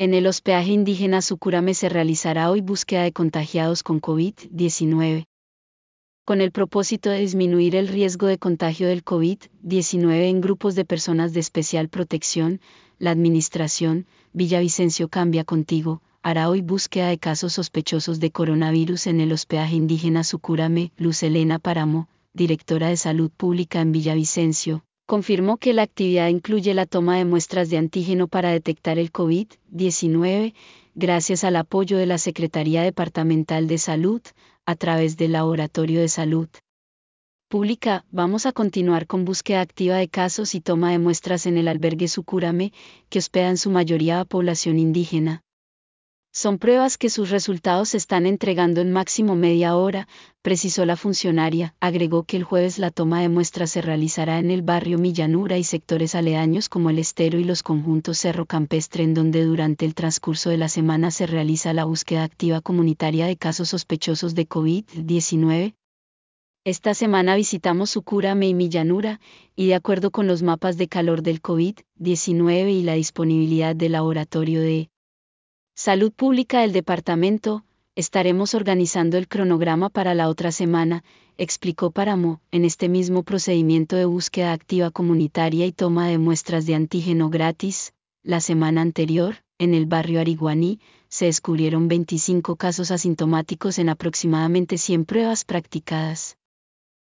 En el hospedaje indígena Sucurame se realizará hoy búsqueda de contagiados con COVID-19. Con el propósito de disminuir el riesgo de contagio del COVID-19 en grupos de personas de especial protección, la Administración Villavicencio Cambia Contigo hará hoy búsqueda de casos sospechosos de coronavirus en el hospedaje indígena Sucurame. Luz Elena Páramo, directora de Salud Pública en Villavicencio, confirmó que la actividad incluye la toma de muestras de antígeno para detectar el COVID-19, gracias al apoyo de la Secretaría Departamental de Salud, a través del Laboratorio de Salud Pública. Vamos a continuar con búsqueda activa de casos y toma de muestras en el albergue Sucurame, que hospeda en su mayoría a población indígena. Son pruebas que sus resultados se están entregando en máximo media hora, precisó la funcionaria. Agregó que el jueves la toma de muestras se realizará en el barrio Millanura y sectores aledaños como el Estero y los conjuntos Cerro Campestre, en donde durante el transcurso de la semana se realiza la búsqueda activa comunitaria de casos sospechosos de COVID-19. Esta semana visitamos Sucurame y Millanura, y de acuerdo con los mapas de calor del COVID-19 y la disponibilidad del laboratorio de Salud Pública del departamento, estaremos organizando el cronograma para la otra semana, explicó Páramo. En este mismo procedimiento de búsqueda activa comunitaria y toma de muestras de antígeno gratis, la semana anterior, en el barrio Ariguaní, se descubrieron 25 casos asintomáticos en aproximadamente 100 pruebas practicadas.